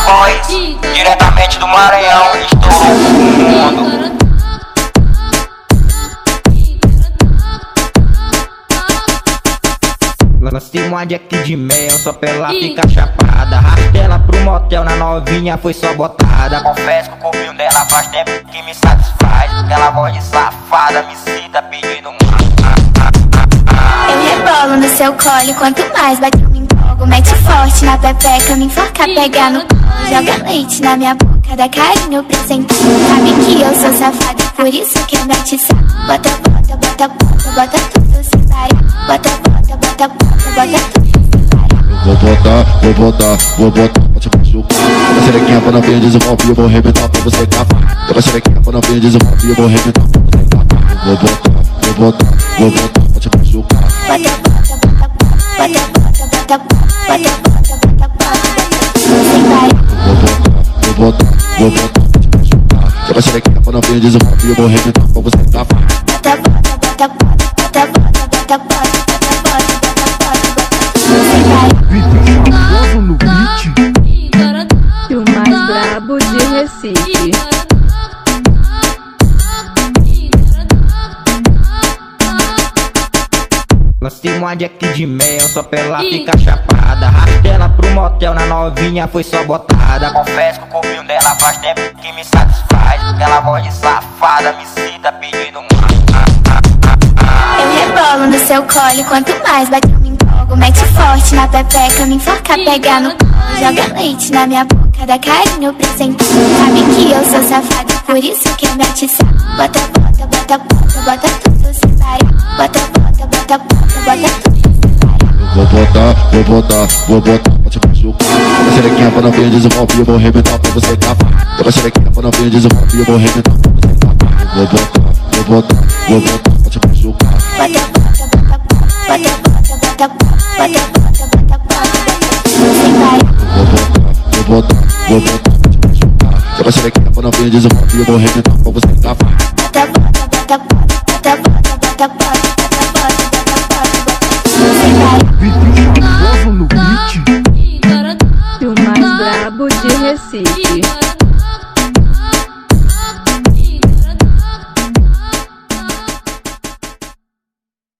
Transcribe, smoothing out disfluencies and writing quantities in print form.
voz, diretamente do Maranhão, estourou o mundo. Lancei uma jack de mel só pra ela ficar chapada. Arrastei ela pro motel, na novinha foi só botada. Confesso que o corpinho dela faz tempo que me satisfaz. Aquela voz de safada me cita pedindo Eu rebolo no seu colo, quanto mais bate eu me empolgo. Mete forte na pepeca, me enforca, pega no colo. Joga leite na minha boca, dá carinho presentinho. Sabe que eu sou safada, por isso que eu mete saco. Bota, bota, bota, bota, bota tudo sem parar. Bota, bota, bota, bota, bota tudo sem parar. Vou botar, pra te machucar. Pega a xerequinha pra novinha, desenvolve e eu vou arrebentar pra você capar. Pega a xerequinha pra novinha, desenvolve e eu vou arrebentar pra você capar. Vou botar, pra te machucar. Bota, bota, bota, bota, bota, bota, bota, bota, bota, bota, bota tudo sem parar. Vou botar, pra te machucar. Pega a xerequinha pra novinha, desenvolve e eu vou arrebentar pra você capar. Bota, bota, bota, bota, bota, bota, bota, bota, bota, bota tudo sem parar. E o mais brabo de Recife. Lancei uma jack de mel só pra ela ficar chapada. Arrastei ela pro motel, na novinha foi só botada. Confesso que o corpinho dela faz tempo que me satisfaz. Aquela voz de safada me cita pedindo Eu rebolo no seu colo, quanto mais bate eu me empolgo. Mete forte na pepeca, me enforca, pega no colo. Joga leite na minha boca, dá carinho presentinho. Sabe que eu sou safada, por isso que eu mete saco. Bota, bota, bota, bota, bota tudo sem parar. Bota, bota, bota, bota, bota tudo sem parar. Vou botar, pra te machucar. Pega a xerequinha pra novinha, desenvolve e eu vou arrebentar pra você capar. Pega a xerequinha pra novinha, desenvolve e eu vou arrebentar pra você capar. Vou botar, pra te machucar. Bota, bota, bota, bota, bota, bota, bota, bota, bota, bota, bota tudo sem parar. Vou botar, pra te machucar. Pega a xerequinha pra novinha, desenvolve e eu vou arrebentar pra você capar. Bota, bota, bota, bota, bota, bota, bota, bota, bota, bota tudo sem parar. E o mais brabo de Recife.